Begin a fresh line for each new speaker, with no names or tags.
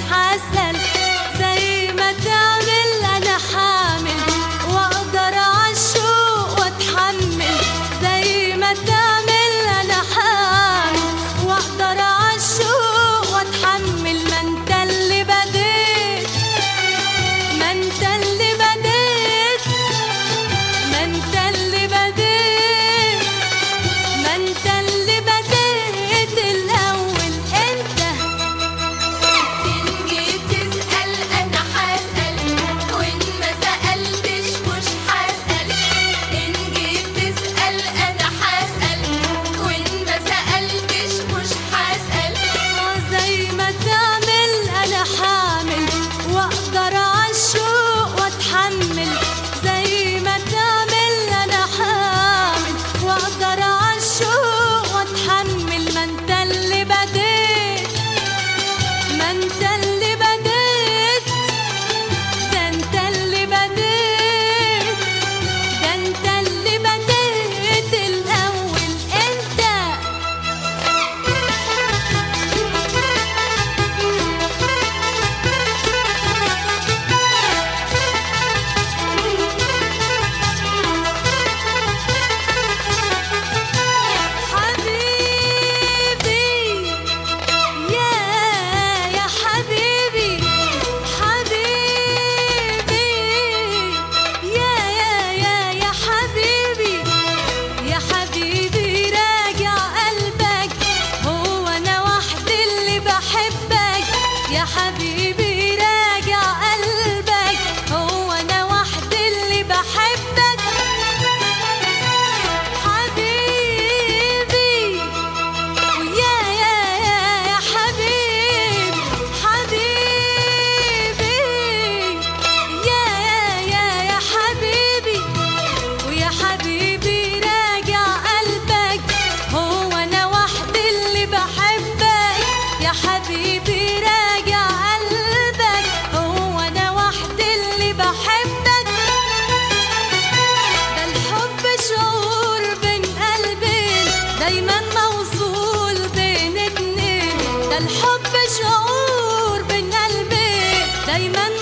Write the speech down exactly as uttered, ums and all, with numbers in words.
حاسل زي ما تعمل أنا حامل وأقدر عالشوق وأتحمل زي ما تعمل أنا حامل وأقدر عالشوق وأتحمل ما أنت اللي بديت ما أنت اللي بديت ما أنت اللي بديت ما أنت اللي بديت الأول أنت
تيجي تسأل أنا حاسأل وإن ما سألتش مش حاسأل إن جيت تسأل أنا حاسأل وإن ما سألتش مش حاسأل
زي ما تعمل أنا حامل وأقدر عالشوق وأتحمل زي ما تعمل أنا حامل وأقدر عالشوق وأتحمل ما أنت اللي بديت ما أنت اللي بديت ده أنت اللي بديت ده أنت اللي بديت الأول أنت حبيبي يا يا حبيبي حبيبي يا يا يا يا حبيبي يا حبيبي راجع قلبك هو أنا وحدي اللي بحبك يا حبيبي راجع قلبك هو أنا وحدي اللي بحبك حبيبي ويا يا يا يا حبيبي حبيبي يا يا يا يا حبيبي ويا حبيبي راجع قلبك هو أنا وحدي اللي بحبك يا حبيبي راجع قلبك هو أنا وحدي اللي بحبك ده الحب شعور بين قلبين دايما موصول بين اتنين ده الحب شعور بين قلبين دايما